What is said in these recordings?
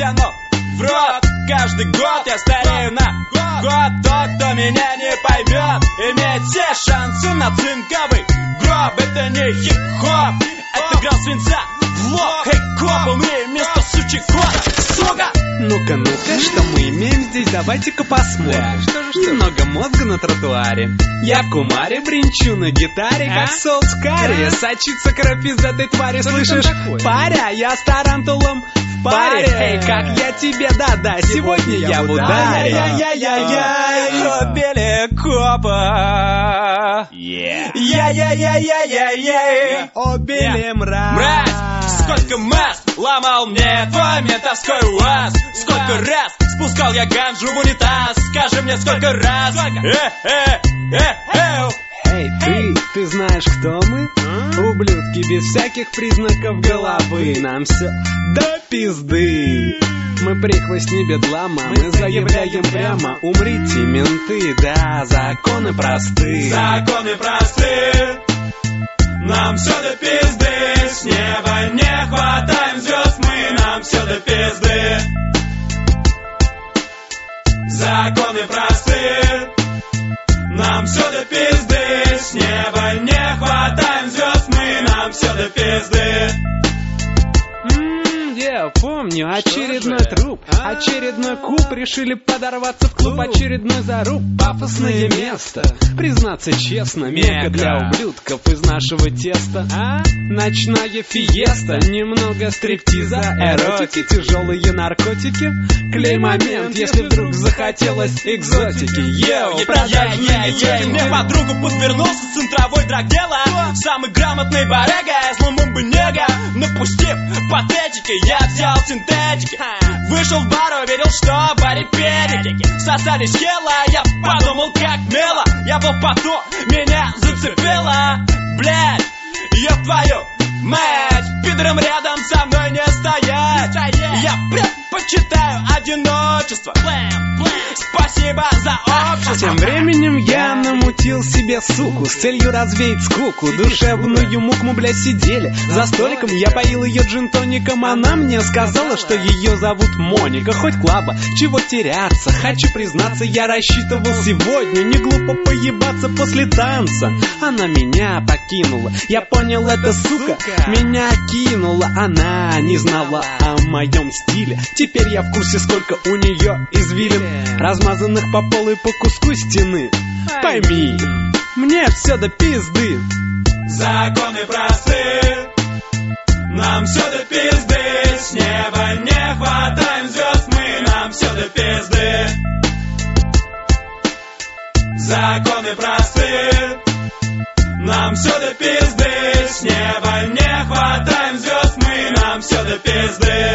тяну в рот. Каждый год я старею на год. Тот, кто меня не поймет, имеет все шансы на цинковый гроб. Это не хип-хоп, это грал свинца в лоб. Эй, коп, умри вместо сучий кот, сука! Ну-ка, что мы имеем здесь? Давайте-ка посмотрим. Немного мозга на тротуаре. Я в кумаре бренчу на гитаре, как соус карри. Сочится кровь из этой твари, слышишь? Паря, я с тарантулом в паре. Эй, как я тебе, да-да, сегодня я в ударе. Убили копа. Убили Мразь, сколько масс ломал мне твой ментовской УАЗ. Сколько раз спускал я ганжу в унитаз. Скажи мне, сколько раз. Эй, ты знаешь, кто мы? Ублюдки без всяких признаков головы. Нам все до пизды. Мы прихвостни бедлама, мы заявляем прямо: умрите, менты, да, законы просты. Законы просты. Нам все до пизды. С неба не хватаем звезд мы. Нам все до пизды. Законы просты. Нам все до пизды. С неба не хватаем звезд мы. Нам все до пизды. Я помню, очередной труп, очередной куб. Решили подорваться в клуб, очередной заруб. Пафосное место, признаться честно, мекка для ублюдков из нашего теста. Ночная фиеста, немного стриптиза, эротики, тяжелые наркотики. Клей-момент, если вдруг захотелось экзотики. Мне подругу подвернулся центровой драгдела. Самый грамотный барыга, злым бы нега. Напустив патетики, я взял синтетики. Вышел в бар, уверил, что в баре педики сосались хела, я подумал, как мило. Я был в поту, меня зацепило. Блядь, ёб твою мать, пидором рядом со мной не стоять. Я предпочитаю одиночество. Спасибо за общество. Тем временем я намутил себе суку с целью развеять скуку. Душевную муку мы, блядь, сидели за столиком. Я поил ее джин-тоником. Она мне сказала, что ее зовут Моника. Хоть клаба, чего теряться. Хочу признаться, я рассчитывал сегодня не глупо поебаться после танца. Она меня покинула. Я понял, эта сука меня кинула. Она не знала о моем стиле. Теперь я в курсе, сколько у нее извилин, размазанных по полу и по куску стены. Пойми, мне все до пизды. Законы просты. Нам все до пизды. С неба не хватаем звезд мы. Нам все до пизды. Законы просты. Нам все до пизды. С неба не хватаем звезд мы. Нам все до пизды.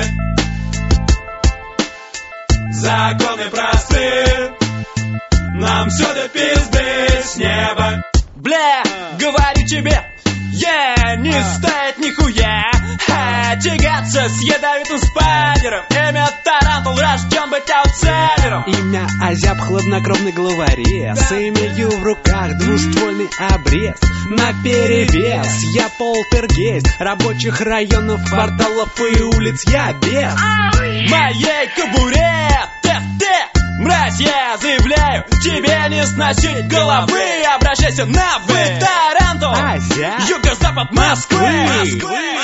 Законы просты. Нам все до пизды. С неба. Бля, говорю тебе, не стоит нихуя тягаться с ядовитым спайдером. Имя Тарантул, рожден быть аутсайдером. Имя Азяб, хладнокровный главорез. Имею в руках двуствольный обрез. Наперевес я полтергейст рабочих районов, кварталов и улиц. Я без моей кобуре. Мразь, я заявляю, тебе не сносить головы. Обращайся на вы, Тарантул. Азяб, юго-запад Москвы.